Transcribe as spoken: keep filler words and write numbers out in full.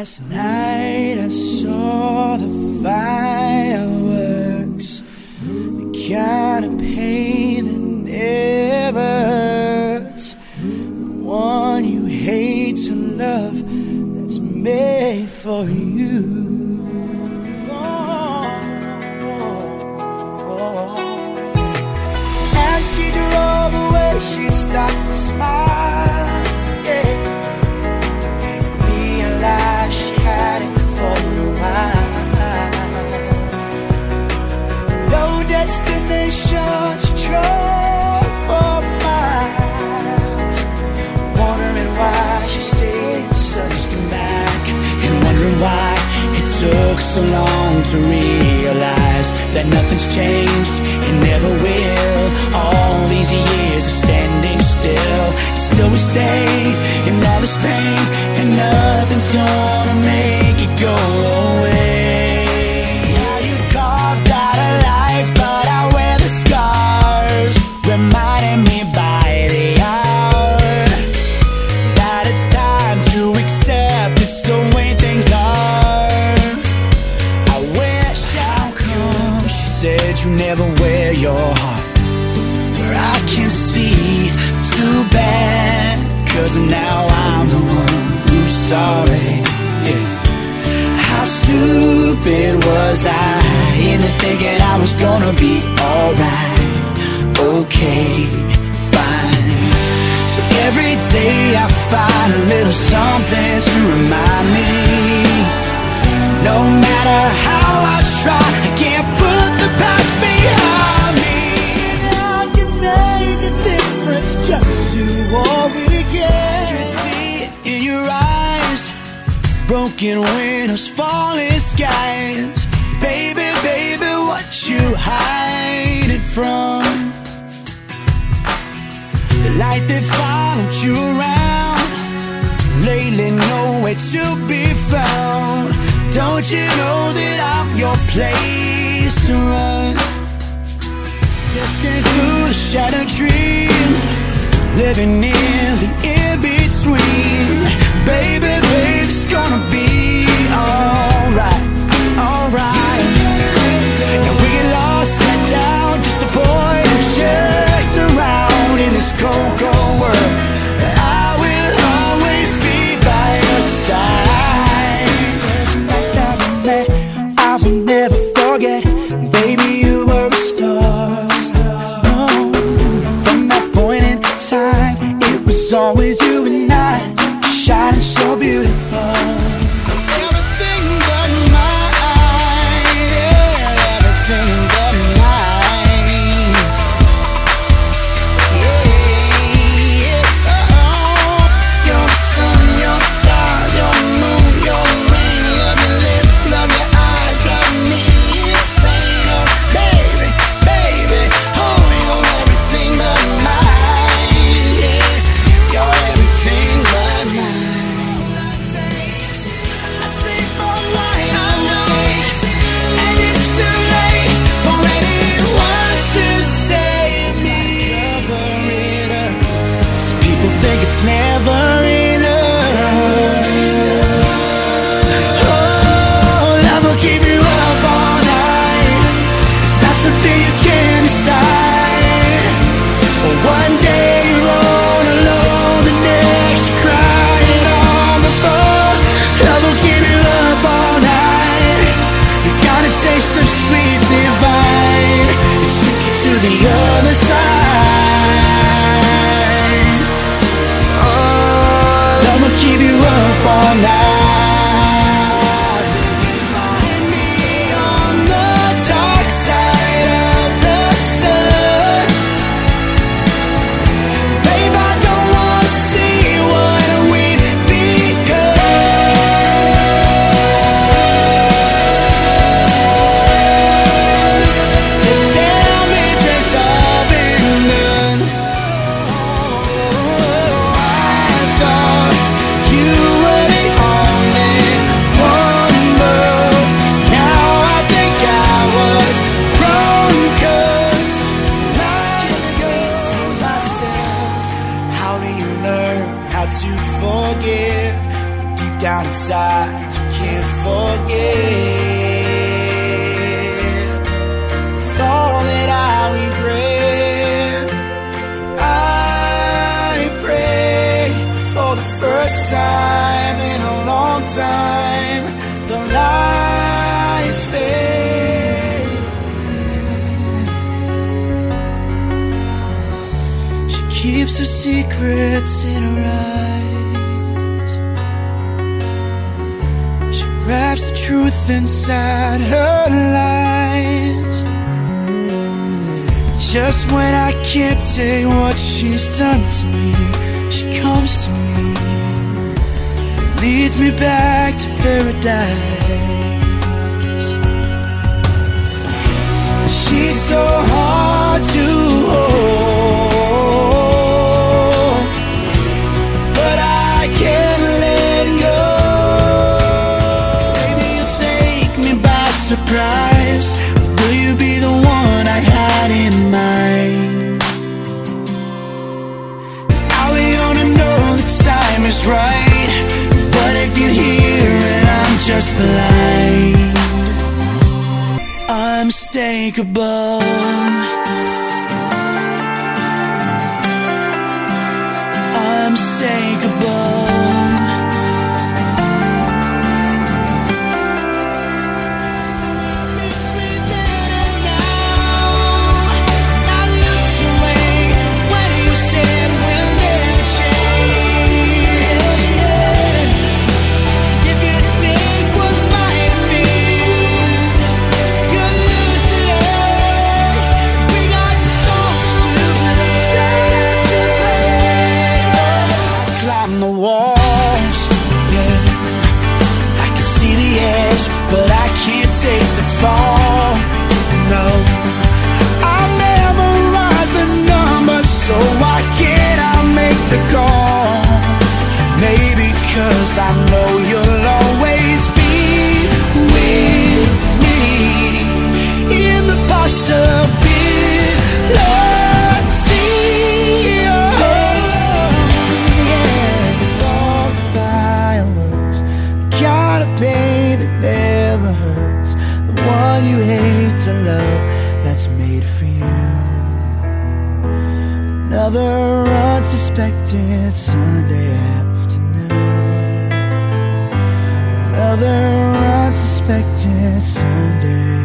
Last night I saw the fireworks, the kind of pain that never hurts, the one you hate to love, that's made for you. As she drove away, she starts to smile, yeah. Realized she had it for a while. No destination, she drove for miles, wondering why she stayed in such demand, and wondering why it took so long to realize that nothing's changed, it never will. All these years of standing still, and still we stay in all this pain, and nothing's gonna make it go away. Yeah, you've carved out a life, but I wear the scars, reminding me by the hour that it's time to accept it's the way things are. I wish how come she said you never wear your heart where I can see. Too bad, cause now I'm the one who's sorry, yeah. How stupid was I into thinking I was gonna be alright. Okay, fine. So every day I find a little something to remind me, no matter how I try, I can't put the past behind me. I can make a difference, just do all we can. I can see it in your eyes, broken windows, falling skies. Baby, baby, what you hiding from? The light that followed you around, lately nowhere to be found. Don't you know that I'm your place to run? Sifting through the shattered dreams, living in the in-between. Baby, baby, it's gonna be alright, alright. And we get lost, sat down, disappointed, checked around in this cold, cold world. But I will always be by your side. That night we met, I will never forget. Baby, you were a star. No, from that point in time, it was always you and I, shining so beautiful. that you can't forget. With all that I regret, I pray for the first time in a long time, the lies fade. She keeps her secrets in her eyes. She wraps the truth inside her lies. Just when I can't say what she's done to me, she comes to me, leads me back to paradise. She's so hard to hold, but I can't let go. Maybe you'll take me by surprise. Will you be the one I had in mind? Are we gonna know the time is right? But if you hear it, I'm just blind. Unmistakable, unmistakable. But I can't take the fall, no. I memorize the numbers, so why can't I make the call? Maybe 'cause I know you'll always be with me in the possibility. Oh, yeah. All the fireworks, gotta pay the never hurts, the one you hate to love, that's made for you. Another unsuspected Sunday afternoon, another unsuspected Sunday